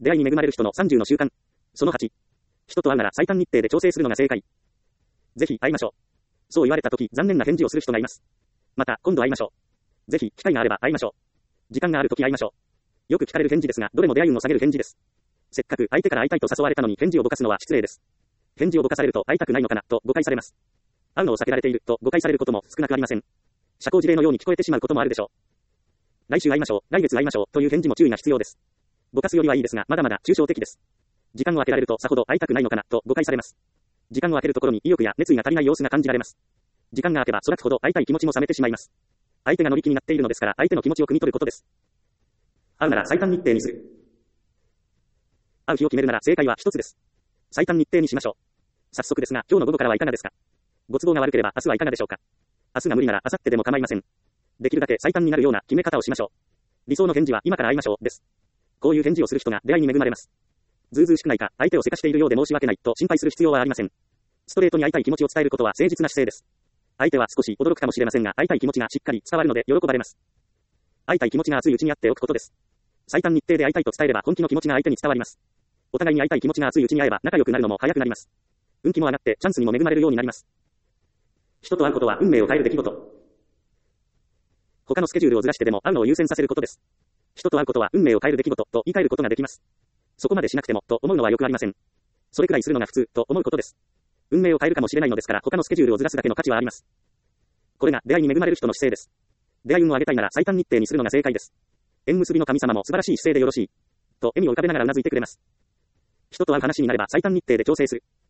出会いに恵まれる人の30の習慣。その8。人と会うなら最短日程で調整するのが正解。ぜひ会いましょう。そう言われたとき残念な返事をする人がいます。また今度会いましょう。ぜひ機会があれば会いましょう。時間があるとき会いましょう。よく聞かれる返事ですが、どれも出会い運を下げる返事です。せっかく相手から会いたいと誘われたのに返事をぼかすのは失礼です。返事をぼかされると会いたくないのかなと誤解されます。会うのを避けられていると誤解されることも少なくありません。社交辞令のように聞こえてしまうこともあるでしょう。来週会いましょう、来月会いましょうという返事も注意が必要です。ぼかすよりはいいですが、まだまだ抽象的です。時間を空けられるとさほど会いたくないのかなと誤解されます。時間を空けるところに意欲や熱意が足りない様子が感じられます。時間が空けばそらくほど会いたい気持ちも冷めてしまいます。相手が乗り気になっているのですから相手の気持ちを汲み取ることです。会うなら最短日程にする。会う日を決めるなら正解は一つです。最短日程にしましょう。早速ですが今日の午後からはいかがですか。ご都合が悪ければ明日はいかがでしょうか。明日が無理なら明後日でも構いません。できるだけ最短になるような決め方をしましょう。理想の返事は今から会いましょうです。こういう返事をする人が出会いに恵まれます。ずうずうしくないか、相手をせかしているようで申し訳ないと心配する必要はありません。ストレートに会いたい気持ちを伝えることは誠実な姿勢です。相手は少し驚くかもしれませんが、会いたい気持ちがしっかり伝わるので喜ばれます。会いたい気持ちが熱いうちに会っておくことです。最短日程で会いたいと伝えれば本気の気持ちが相手に伝わります。お互いに会いたい気持ちが熱いうちに会えば仲良くなるのも早くなります。運気も上がってチャンスにも恵まれるようになります。人と会うことは運命を変える出来事。他のスケジュールをずらしてでも会うのを優先させることです。人と会うことは運命を変える出来事と言い換えることができます。そこまでしなくてもと思うのはよくありません。それくらいするのが普通と思うことです。運命を変えるかもしれないのですから他のスケジュールをずらすだけの価値はあります。これが出会いに恵まれる人の姿勢です。出会い運を上げたいなら最短日程にするのが正解です。縁結びの神様も素晴らしい姿勢でよろしいと笑みを浮かべながらうなずいてくれます。人と会う話になれば最短日程で調整する。